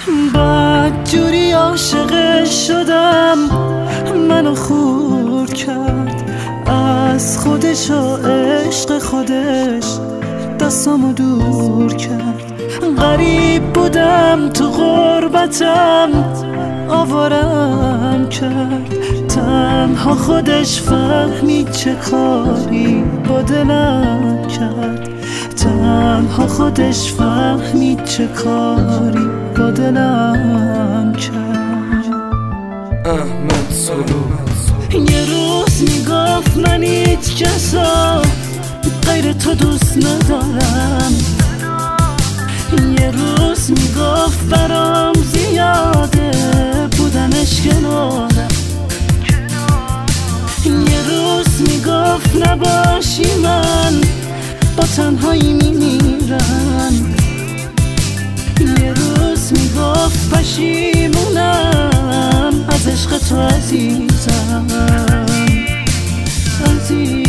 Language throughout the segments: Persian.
بعد جوری عاشقش شدم منو خور کرد از خودش و عشق خودش دستامو دور کرد. غریب بودم تو غربتم آوارم کرد تنها خودش فهمید چه کاری با دلم کرد تنها خودش فهمید چه کاری با دلم کرد. احمد سرو یه روز میگفت من هیچ کسا غیر تو دوست ندارم یه روز میگفت برام زیاده بودنش کنارم یه روز میگفت نباشی من با تنهایی میمیرم یه روز میگفت پشیمونم از عشق تو عزیزم عزیزم.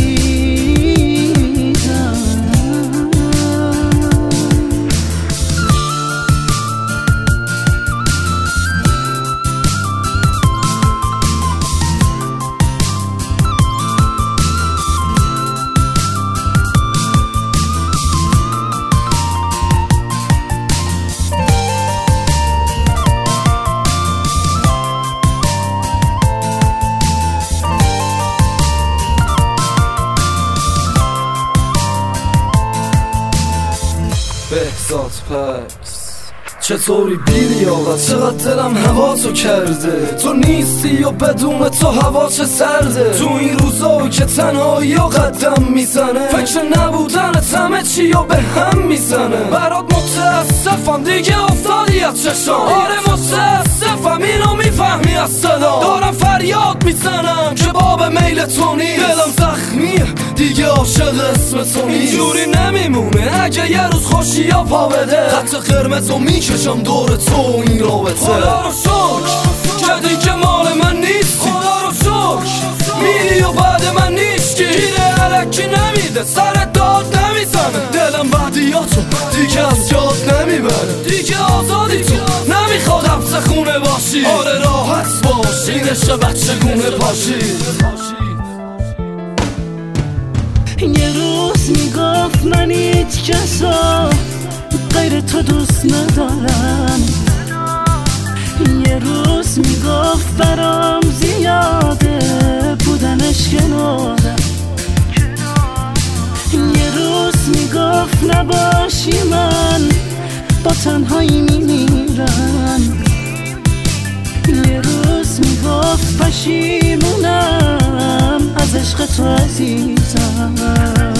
بهزاد پکس چطوری بیلی آقا چقدر دلم هوا تو کرده تو نیستی و بدون تو هوا چه سرده تو این روزا که تنهایی و قدم میزنه فکر نبودنت همه چی و به هم میزنه برات متاسفم دیگه افتادی از چشام آره متاسفم اینو میفهمی از صدا دارم فریاد میزنم که باب میل تو نیست دلم زخمیه دیگه عاشق اسم تو نیست اینجوری نمیمونه اگه یه روز خوشی یا پا بده خط قرمزو میکشم دور تو این رابطه خدا رو شکر که دیگه مال من نیستی خدا رو شکر میری و بعد من نیستی گیره علکی نمیده سر داد نمیزنه دلم بعدیاتو دیگه از یاد نمیبره دیگه آزادی تو نمیخواد حبس خونه باشی آره راحت باش این عشق بچه گونه پاشی. یه روز میگفت من هیچ کسا غیر تو دوست ندارم یه روز میگفت برام زیاده بودنش کنارم یه روز میگفت نباشی من با تنهایی میمیرم یه روز میگفت پشیمونم از عشق تو عزیزم